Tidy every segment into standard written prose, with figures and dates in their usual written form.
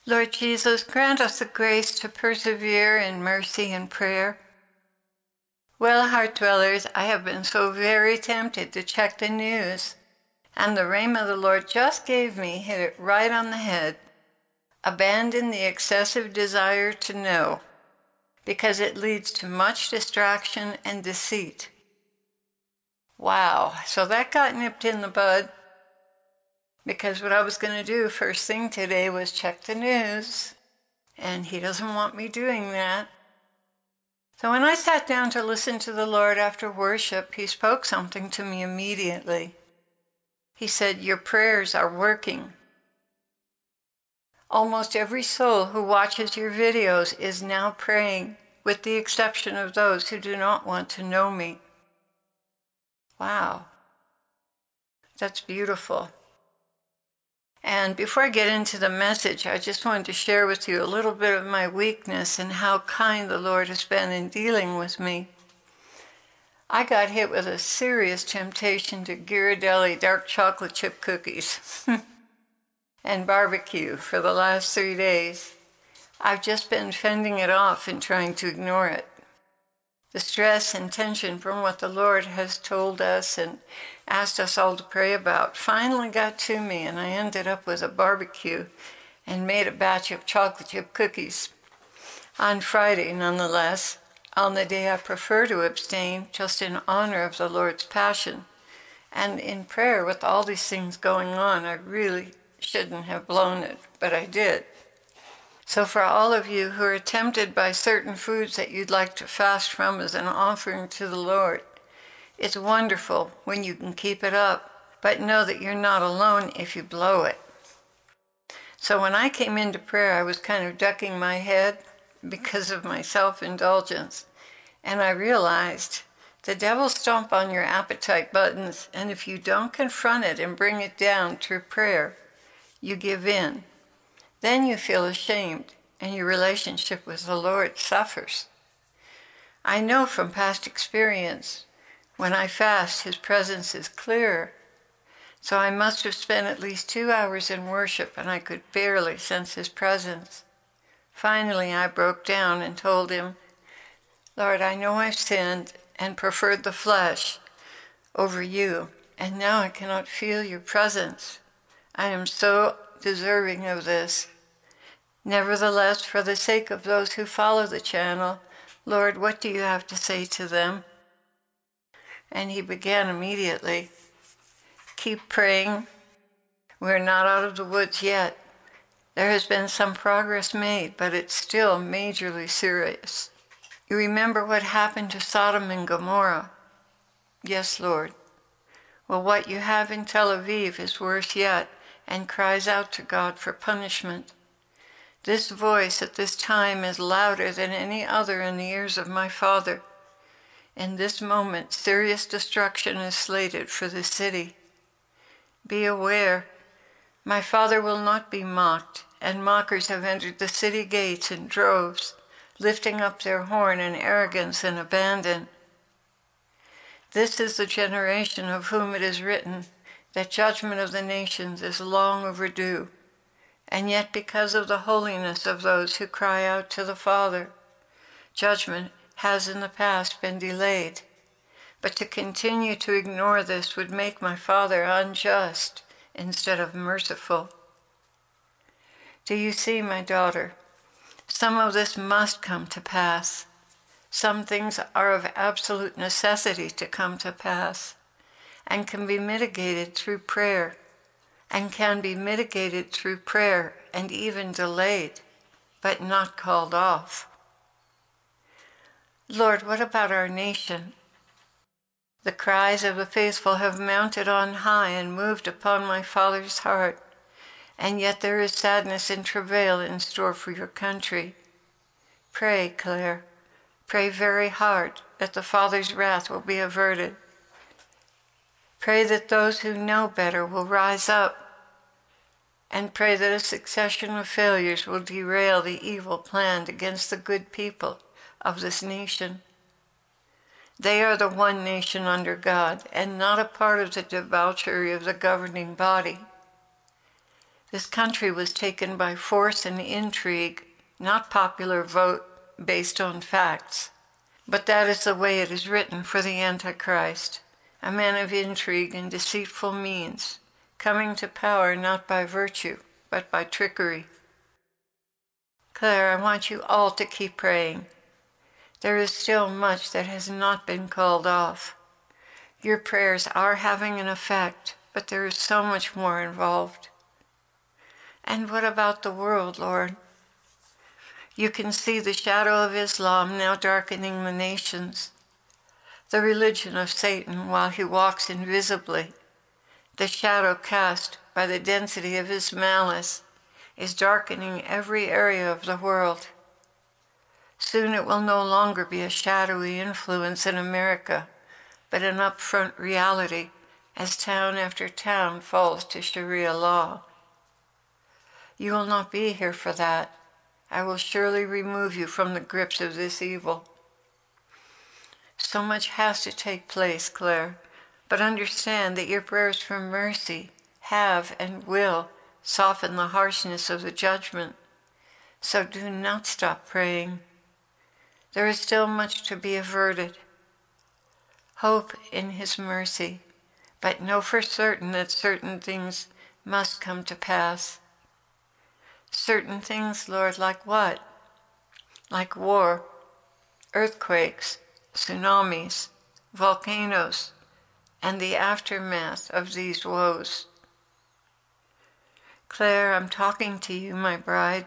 Lord Jesus, grant us the grace to persevere in mercy and prayer. Well, heart dwellers, I have been so very tempted to check the news, and the rhema the Lord just gave me hit it right on the head. Abandon the excessive desire to know, because it leads to much distraction and deceit. Wow, so that got nipped in the bud, because what I was going to do first thing today was check the news, and he doesn't want me doing that. So when I sat down to listen to the Lord after worship, he spoke something to me immediately. He said, "Your prayers are working." Almost every soul who watches your videos is now praying, with the exception of those who do not want to know me. Wow, that's beautiful. And before I get into the message, I just wanted to share with you a little bit of my weakness and how kind the Lord has been in dealing with me. I got hit with a serious temptation to Ghirardelli dark chocolate chip cookies and barbecue for the last 3 days. I've just been fending it off and trying to ignore it. The stress and tension from what the Lord has told us and asked us all to pray about finally got to me, and I ended up with a barbecue and made a batch of chocolate chip cookies. On Friday, nonetheless, on the day I prefer to abstain, just in honor of the Lord's passion, and in prayer with all these things going on, I really shouldn't have blown it, but I did. So for all of you who are tempted by certain foods that you'd like to fast from as an offering to the Lord, it's wonderful when you can keep it up, but know that you're not alone if you blow it. So when I came into prayer, I was kind of ducking my head because of my self-indulgence, and I realized the devil stomp on your appetite buttons, and if you don't confront it and bring it down through prayer, you give in. Then you feel ashamed, and your relationship with the Lord suffers. I know from past experience, when I fast, his presence is clearer. So I must have spent at least 2 hours in worship, and I could barely sense his presence. Finally, I broke down and told him, "Lord, I know I've sinned and preferred the flesh over you, and now I cannot feel your presence. I am so deserving of this. Nevertheless, for the sake of those who follow the channel, Lord, what do you have to say to them?" And he began immediately, "Keep praying. We're not out of the woods yet. There has been some progress made, but it's still majorly serious. You remember what happened to Sodom and Gomorrah?" "Yes, Lord." "Well, what you have in Tel Aviv is worse yet and cries out to God for punishment. This voice at this time is louder than any other in the ears of my Father. In this moment, serious destruction is slated for the city. Be aware, my Father will not be mocked, and mockers have entered the city gates in droves, lifting up their horn in arrogance and abandon. This is the generation of whom it is written that judgment of the nations is long overdue. And yet because of the holiness of those who cry out to the Father, judgment has in the past been delayed. But to continue to ignore this would make my Father unjust instead of merciful. Do you see, my daughter? Some of this must come to pass. Some things are of absolute necessity to come to pass and can be mitigated through prayer. And can be mitigated through prayer and even delayed, but not called off. Lord, what about our nation? The cries of the faithful have mounted on high and moved upon my Father's heart, and yet there is sadness and travail in store for your country. Pray, Claire, pray very hard that the Father's wrath will be averted. Pray that those who know better will rise up, and pray that a succession of failures will derail the evil planned against the good people of this nation. They are the one nation under God, and not a part of the debauchery of the governing body. This country was taken by force and intrigue, not popular vote based on facts. But that is the way it is written for the Antichrist, a man of intrigue and deceitful means, coming to power not by virtue, but by trickery. Claire, I want you all to keep praying. There is still much that has not been called off. Your prayers are having an effect, but there is so much more involved. And what about the world, Lord? You can see the shadow of Islam now darkening the nations, the religion of Satan while he walks invisibly. The shadow cast by the density of his malice is darkening every area of the world. Soon it will no longer be a shadowy influence in America, but an upfront reality as town after town falls to Sharia law. You will not be here for that. I will surely remove you from the grips of this evil. So much has to take place, Claire, but understand that your prayers for mercy have and will soften the harshness of the judgment. So do not stop praying. There is still much to be averted. Hope in His mercy, but know for certain that certain things must come to pass. Certain things, Lord, like what? Like war, earthquakes, tsunamis, volcanoes, and the aftermath of these woes. Claire, I'm talking to you, my bride.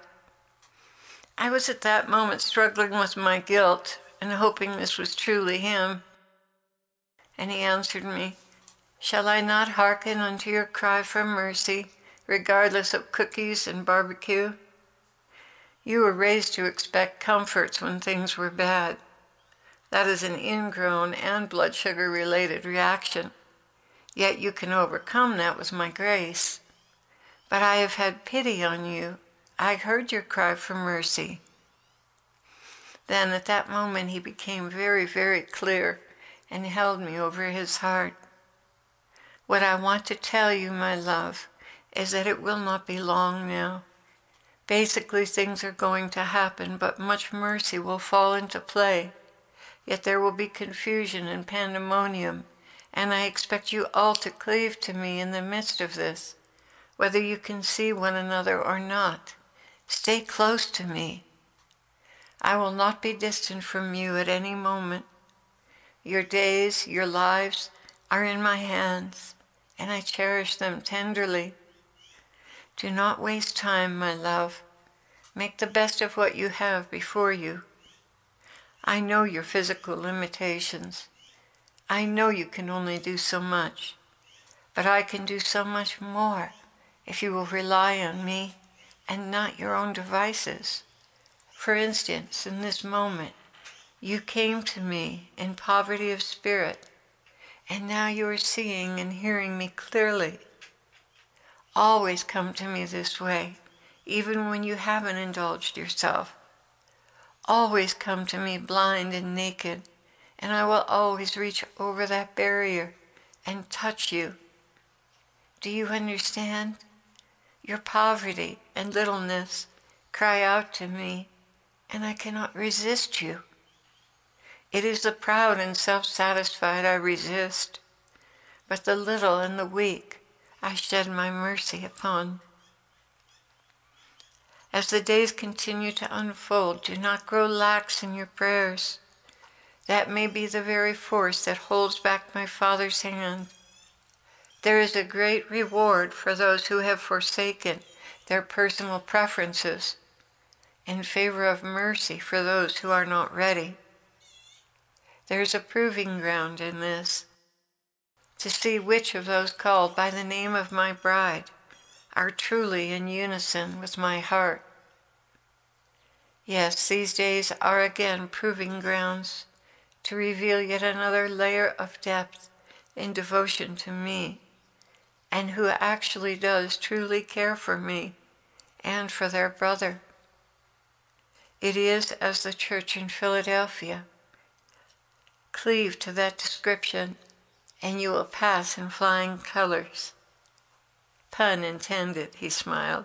I was at that moment struggling with my guilt and hoping this was truly Him. And He answered me, "Shall I not hearken unto your cry for mercy, regardless of cookies and barbecue? You were raised to expect comforts when things were bad. That is an ingrown and blood sugar related reaction. Yet you can overcome that with my grace. But I have had pity on you. I heard your cry for mercy." Then at that moment He became very, very clear and held me over His heart. What I want to tell you, my love, is that it will not be long now. Basically, things are going to happen, but much mercy will fall into play. Yet there will be confusion and pandemonium, and I expect you all to cleave to me in the midst of this, whether you can see one another or not. Stay close to me. I will not be distant from you at any moment. Your days, your lives are in my hands, and I cherish them tenderly. Do not waste time, my love. Make the best of what you have before you. I know your physical limitations. I know you can only do so much, but I can do so much more if you will rely on me and not your own devices. For instance, in this moment, you came to me in poverty of spirit, and now you are seeing and hearing me clearly. Always come to me this way, even when you haven't indulged yourself. Always come to me blind and naked, and I will always reach over that barrier and touch you. Do you understand? Your poverty and littleness cry out to me, and I cannot resist you. It is the proud and self-satisfied I resist, but the little and the weak I shed my mercy upon. As the days continue to unfold, do not grow lax in your prayers. That may be the very force that holds back my Father's hand. There is a great reward for those who have forsaken their personal preferences in favor of mercy for those who are not ready. There is a proving ground in this, to see which of those called by the name of my bride are truly in unison with my heart. Yes, these days are again proving grounds to reveal yet another layer of depth in devotion to me, and who actually does truly care for me and for their brother. It is as the church in Philadelphia. Cleave to that description, and you will pass in flying colors. Pun intended, he smiled.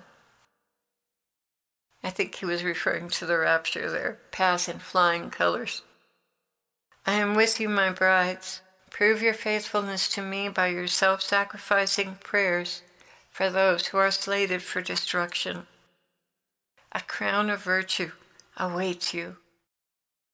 I think he was referring to the rapture there, pass in flying colors. I am with you, my brides. Prove your faithfulness to me by your self-sacrificing prayers for those who are slated for destruction. A crown of virtue awaits you